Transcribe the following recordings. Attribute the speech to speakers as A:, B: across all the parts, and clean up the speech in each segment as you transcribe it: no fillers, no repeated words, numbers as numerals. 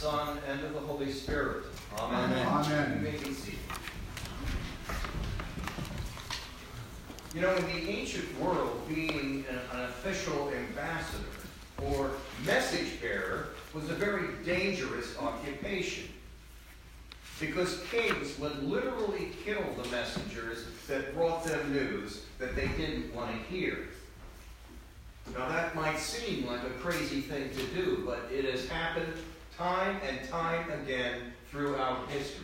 A: Son, and of the Holy Spirit. Amen.
B: Amen.
A: You may be seated. You know, in the ancient world, being an official ambassador or message bearer was a very dangerous occupation, because kings would literally kill the messengers that brought them news that they didn't want to hear. Now that might seem like a crazy thing to do, but it has happened time and time again throughout history.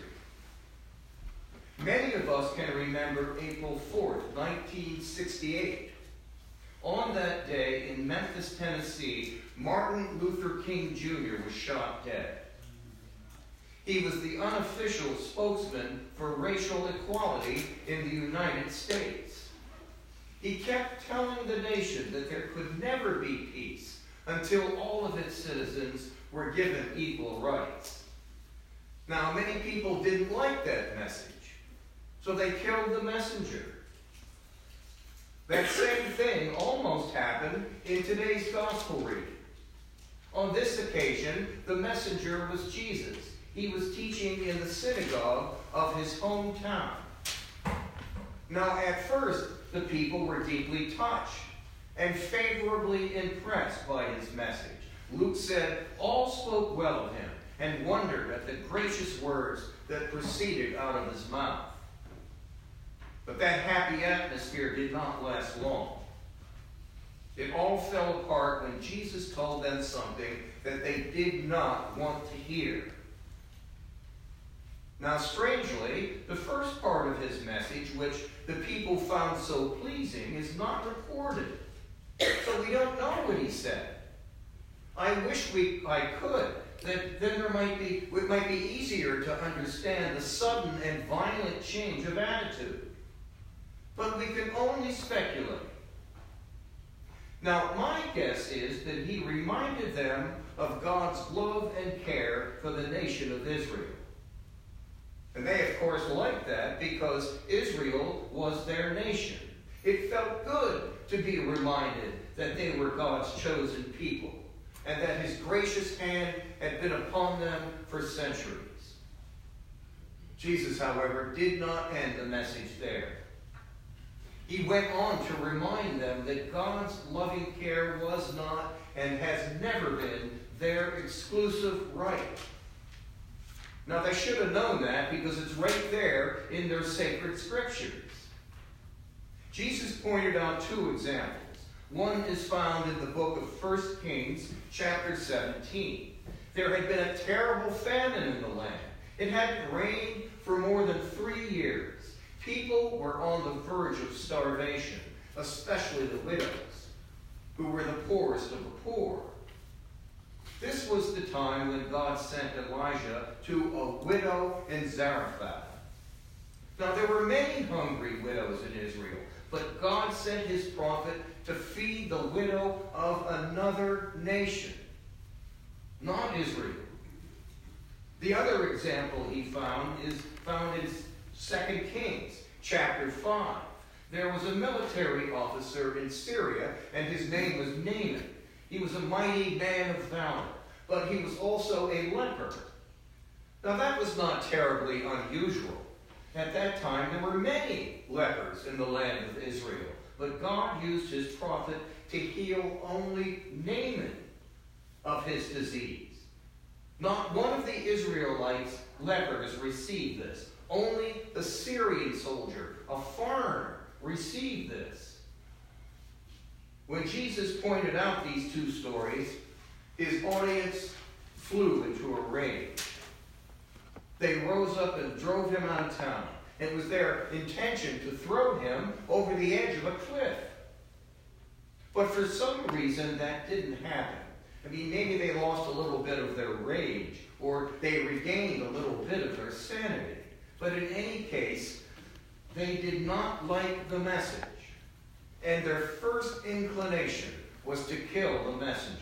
A: Many of us can remember April 4th, 1968. On that day in Memphis, Tennessee, Martin Luther King Jr. was shot dead. He was the unofficial spokesman for racial equality in the United States. He kept telling the nation that there could never be peace until all of its citizens were given equal rights. Now, many people didn't like that message, so they killed the messenger. That same thing almost happened in today's gospel reading. On this occasion, the messenger was Jesus. He was teaching in the synagogue of his hometown. Now, at first, the people were deeply touched and favorably impressed by his message. Luke said, all spoke well of him and wondered at the gracious words that proceeded out of his mouth. But that happy atmosphere did not last long. It all fell apart when Jesus told them something that they did not want to hear. Now, strangely, the first part of his message, which the people found so pleasing, is not recorded. So we don't know what he said. I wish I could. Then it might be easier to understand the sudden and violent change of attitude. But we can only speculate. Now, my guess is that he reminded them of God's love and care for the nation of Israel. And they, of course, liked that because Israel was their nation. It felt good to be reminded that they were God's chosen people and that his gracious hand had been upon them for centuries. Jesus, however, did not end the message there. He went on to remind them that God's loving care was not and has never been their exclusive right. Now, they should have known that because it's right there in their sacred scriptures. Jesus pointed out two examples. One is found in the book of 1 Kings, chapter 17. There had been a terrible famine in the land. It hadn't rained for more than 3 years. People were on the verge of starvation, especially the widows, who were the poorest of the poor. This was the time when God sent Elijah to a widow in Zarephath. Now, there were many hungry widows in Israel, but God sent his prophet to feed the widow of another nation, not Israel. The other example he found is found in 2 Kings, chapter 5. There was a military officer in Syria, and his name was Naaman. He was a mighty man of valor, but he was also a leper. Now, that was not terribly unusual. At that time, there were many lepers in the land of Israel, but God used his prophet to heal only Naaman of his disease. Not one of the Israelites' lepers received this. Only the Syrian soldier, a foreigner, received this. When Jesus pointed out these two stories, his audience flew into a rage. They rose up and drove him out of town. It was their intention to throw him over the edge of a cliff. But for some reason, that didn't happen. I mean, maybe they lost a little bit of their rage, or they regained a little bit of their sanity. But in any case, they did not like the message. And their first inclination was to kill the messenger.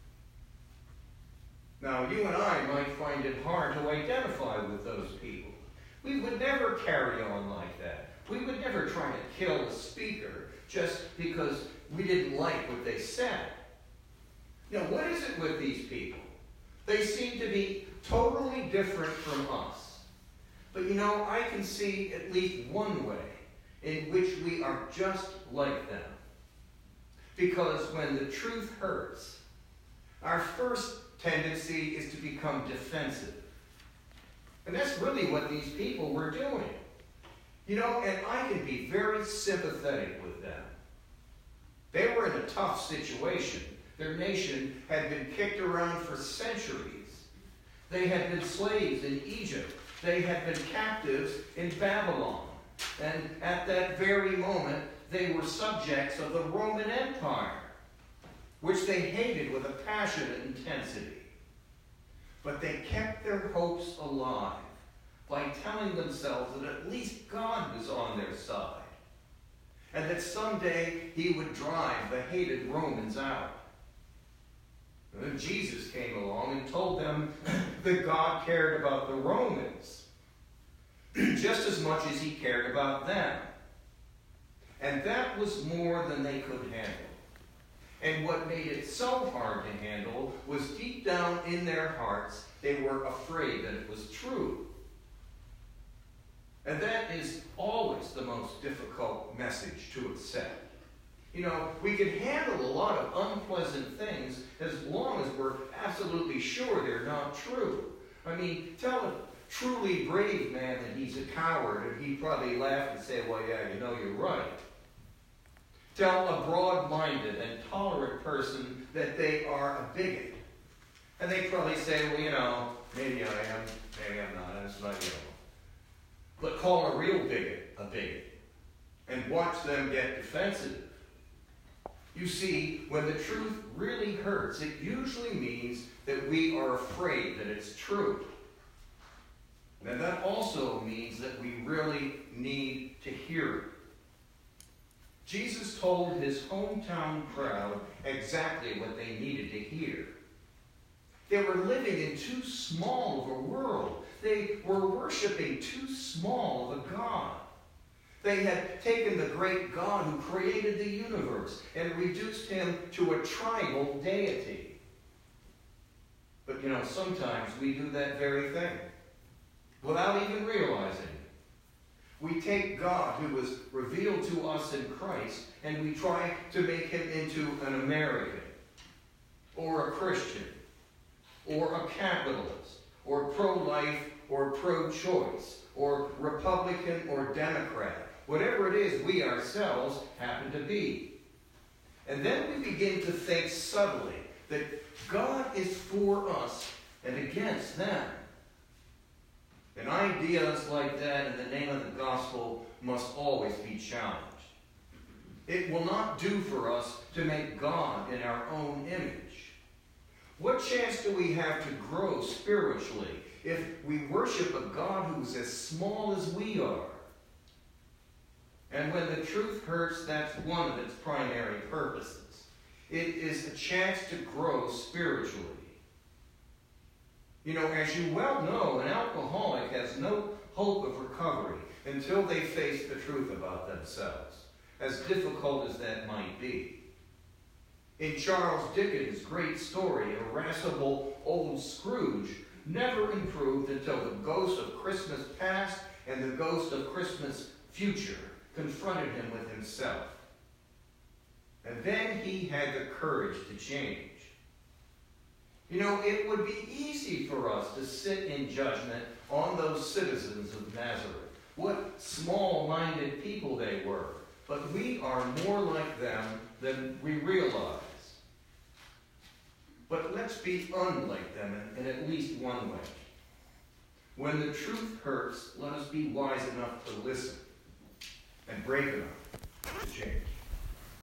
A: Now, you and I might find it hard to identify with those people. We would never carry on like that. We would never try to kill a speaker just because we didn't like what they said. Now, what is it with these people? They seem to be totally different from us. But I can see at least one way in which we are just like them. Because when the truth hurts, our first tendency is to become defensive. And that's really what these people were doing. And I can be very sympathetic with them. They were in a tough situation. Their nation had been kicked around for centuries. They had been slaves in Egypt. They had been captives in Babylon. And at that very moment, they were subjects of the Roman Empire, which they hated with a passionate intensity. But they kept their hopes alive by telling themselves that at least God was on their side, and that someday he would drive the hated Romans out. And then Jesus came along and told them that God cared about the Romans just as much as he cared about them. And that was more than they could handle. And what made it so hard to handle was deep down in their hearts, they were afraid that it was true. And that is always the most difficult message to accept. We can handle a lot of unpleasant things as long as we're absolutely sure they're not true. Tell a truly brave man that he's a coward, and he'd probably laugh and say, well, yeah, you're right. Tell a broad-minded and tolerant person that they are a bigot, and they probably say, well, maybe I am, maybe I'm not, that's not But call a real bigot a bigot, and watch them get defensive. You see, when the truth really hurts, it usually means that we are afraid that it's true. And that also means that we really need to hear it. Jesus told his hometown crowd exactly what they needed to hear. They were living in too small of a world. They were worshiping too small of a God. They had taken the great God who created the universe and reduced him to a tribal deity. But sometimes we do that very thing without even realizing it. We take God who was revealed to us in Christ and we try to make him into an American or a Christian or a capitalist or pro-life or pro-choice or Republican or Democrat. Whatever it is we ourselves happen to be. And then we begin to think subtly that God is for us and against them. And ideas like that in the name of the gospel must always be challenged. It will not do for us to make God in our own image. What chance do we have to grow spiritually if we worship a God who's as small as we are? And when the truth hurts, that's one of its primary purposes. It is a chance to grow spiritually. As you well know, an alcoholic has no hope of recovery until they face the truth about themselves, as difficult as that might be. In Charles Dickens' great story, irascible old Scrooge never improved until the ghost of Christmas past and the ghost of Christmas future confronted him with himself. And then he had the courage to change. It would be easy for us to sit in judgment on those citizens of Nazareth. What small-minded people they were. But we are more like them than we realize. But let's be unlike them in at least one way. When the truth hurts, let us be wise enough to listen and brave enough to change.